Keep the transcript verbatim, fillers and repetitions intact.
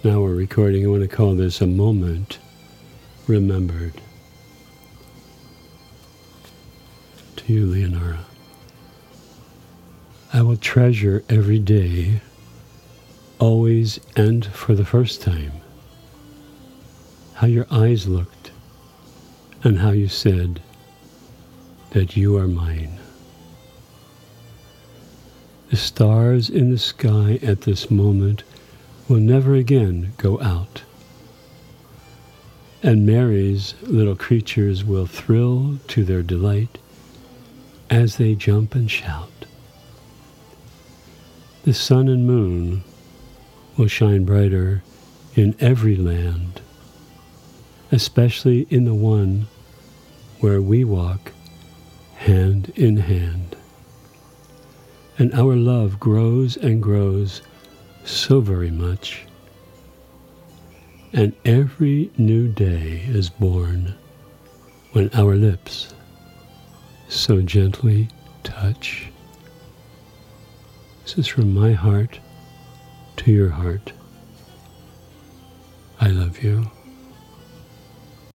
Now we're recording. I want to call this a moment remembered. To you, Leonora. I will treasure every day, always and for the first time, how your eyes looked and how you said that you are mine. The stars in the sky at this moment will never again go out, and Mary's little creatures will thrill to their delight as they jump and shout. The sun and moon will shine brighter in every land, especially in the one where we walk hand in hand. And our love grows and grows so very much. And every new day is born when our lips so gently touch. This is from my heart to your heart. I love you.